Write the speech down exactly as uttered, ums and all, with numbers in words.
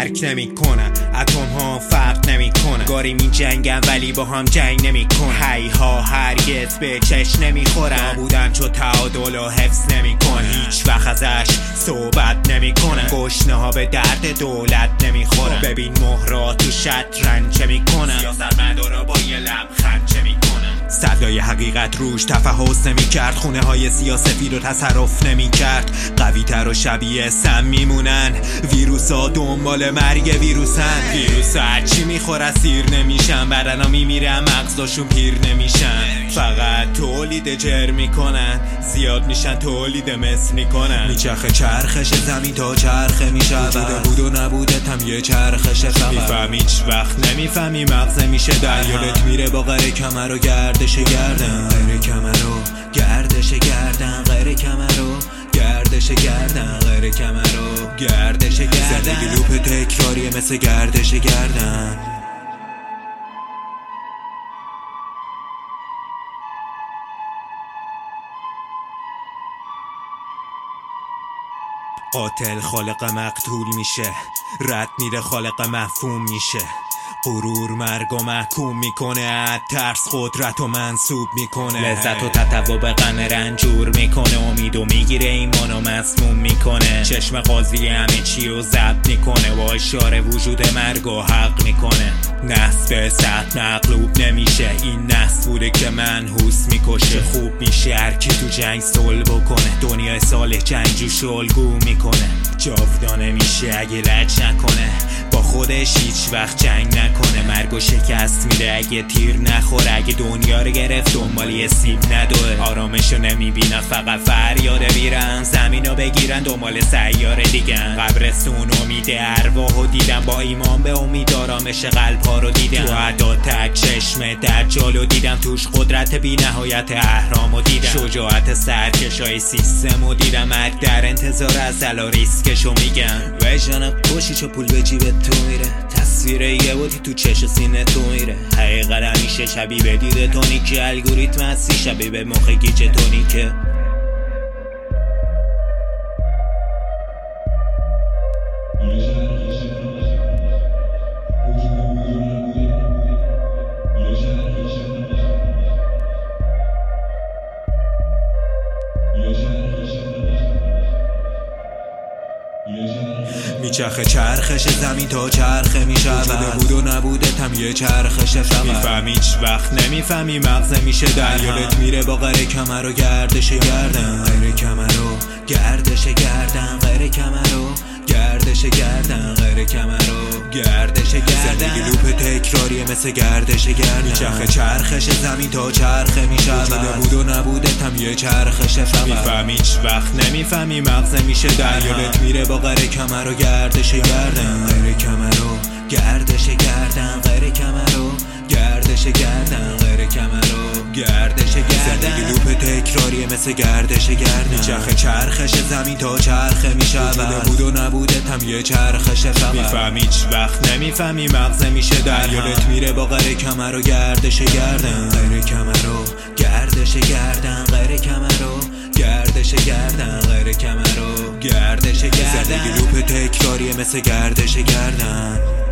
درک نمی کنن، اتم ها فرق نمی کنن، گاری می جنگن ولی با هم جنگ نمی کنن. هی ها هرگز به چش نمی خورن، بودن چو تعادل و حفظ نمی کنن، هیچ وقت ازش صحبت نمی کنن، گشنه ها به درد دولت نمی خورن. ببین مهرا تو شطرنج چه می کنن، سیاستمدارا با یه لبخند چه می کنن. صدای حقیقت روش تفحص نمی کرد، خونه های سیاسفید رو تصرف نمی کرد. قوی تر و شبیه سم میمونن، ویروس ها دنبال مرگ ویروسن. ویروس هرچی میخوره سیر نمیشن، بدنا میمیرن مغزاشون پیر نمیشن. فقط تولید جر میکنن، زیاد میشن تولید مثل میکنن. میچرخه چرخش زمین تا چرخه میشود، بوده بود و نبوده تم یه چرخش فقط. میفهمی هیچ وقت نمیفهمی مغز میشه در یادت میره با غره کمر و گردش گردن. غره کمر و گردش گردن، غره کمر و گردش گردن، غره کمر و گردش گردن. زندگی لوپ تکراریه مثل گردش گردن. قاتل خالق مقتول میشه، رد میره خالق مفهوم میشه. غرور مرگ و محکوم میکنه، ترس قدرت و منصوب میکنه. لذت و تطوع به غم رنجور میکنه، امید و میگیره ایمان و مسموم میکنه. چشم قاضی همه چی رو ضبط میکنه، با اشاره وجود مرگ و حق میکنه. نسل به سطح مغلوب نمیشه، این نسل بوده که منحوس میکشه. خوب میشه هرکی تو جنگ صلح بکنه، دنیای صالح جنگجوش الگو میکنه. جاودانه میشه اگه لج نکنه، با خودش هیچ وقت جنگ نکنه. مرگ و شکست میده اگه تیر نخوره، اگه دنیا رو گرفت دنبالی سیب ندوه. آرامشو نمیبینن فقط فریاد میرن، زمینو بگیرن دنبال سیاره دیگن. قبرستون امید ارواحو دیدن، با ایمان به امید آرامش قلب ها رو دیدن. تو عدا تک چشم دجالو دیدم، توش قدرت بی نهایت اهرامو دیدم. شجاعت سرکشای سیستمو دیدم، مرگ در انتظار ازل و ریسکشو میگن. وجدان کشی چو پول به جیبت تو میره، تصویر یه بودی تو چش سینه تو میره. حقیقت همیشه شبیه به دید تونیکه، الگوریتم هستی شبیه به مخ گیج تونیکه. میچرخه چرخش زمین تا چرخه میشود، بوده بود و نبوده تم یه چرخش فقط. میفهمی هیچ وقت نمیفهمی مغز میشه در یادت میره با غره کمر و گردش گردن. غره کمر و گردش گردن، غره کمر و گردش گردن، غره کمر و گردش گردن. زندگی لوپ تکراریه مثل گردش گردن. میچرخه چرخش زمین تا چرخه میشود، بوده بود و نبوده تم یه چرخش فقط. میفهمی هیچ وقت نمیفهمی مغز میشه در یادت میره با غره کمر و گردش گردن. غره کمر و گردش گردن، غره کمر و گردش گردن، غره کمر و گردش گردن. زندگی لوپ تکراریه مثل گردش گردن. میچرخه چرخش زمین تا چرخه میشود، بوده بود و نبوده تم یه چرخش فقط. میفهمی هیچ وقت نمیفهمی مغز میشه در یادت میره با غره کمر و گردش گردن. غره کمر و گردش گردن، غره کمر و گردش گردن، غره کمر و گردش گردن. زندگی لوپ تکراریه مثل گردش گردن.